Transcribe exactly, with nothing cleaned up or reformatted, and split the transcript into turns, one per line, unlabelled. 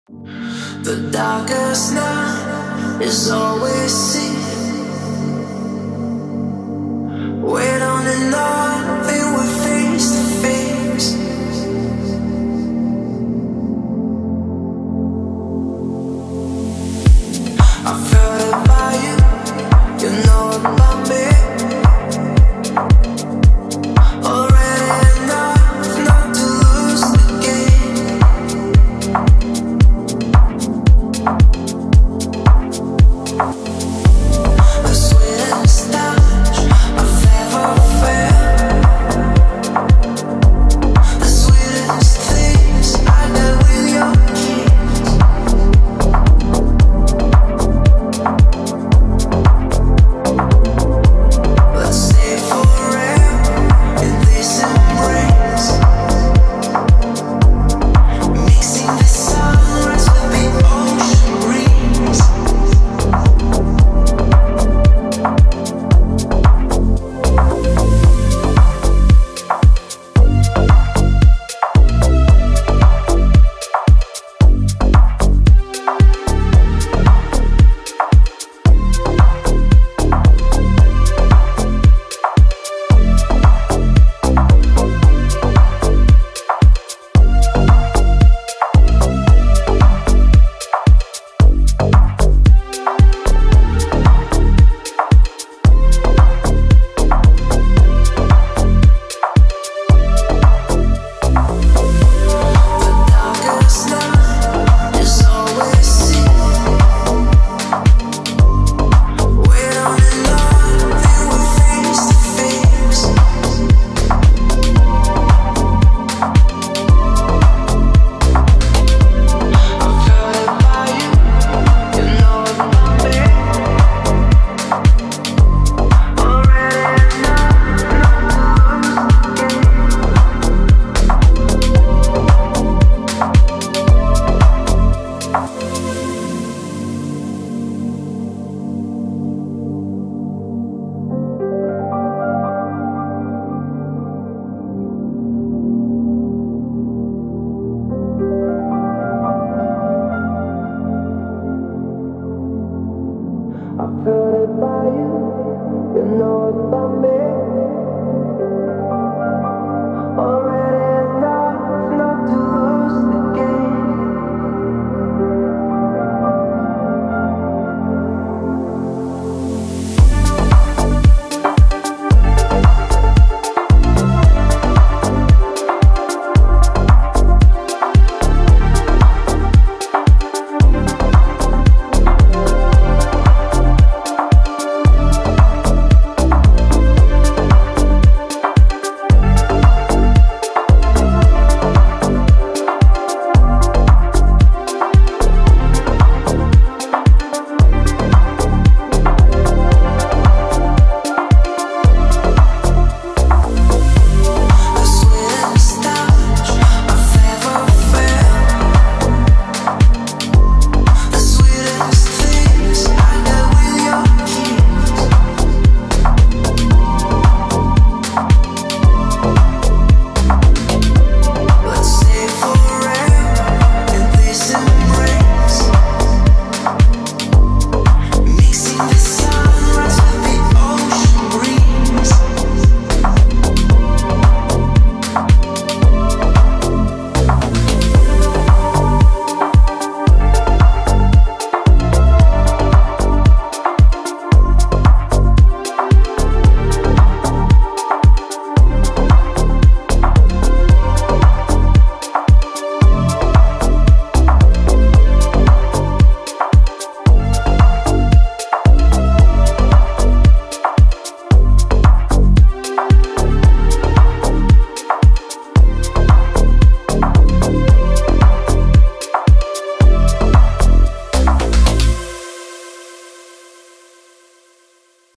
The darkest night is always seen. Wait on nothing, we're face to face. I've heard about you, you know about me. Already enough not to lose the game. The sweetest touch I've ever felt. The sweetest things I did with your kiss. Let's stay forever in this embrace, mixing the sunrise with the ocean breeze. Darkest night is always seen. Wait on nothing, we're face to face. I've heard about you, you know about me. Already enough not to lose the game. I've heard about you, you know about me.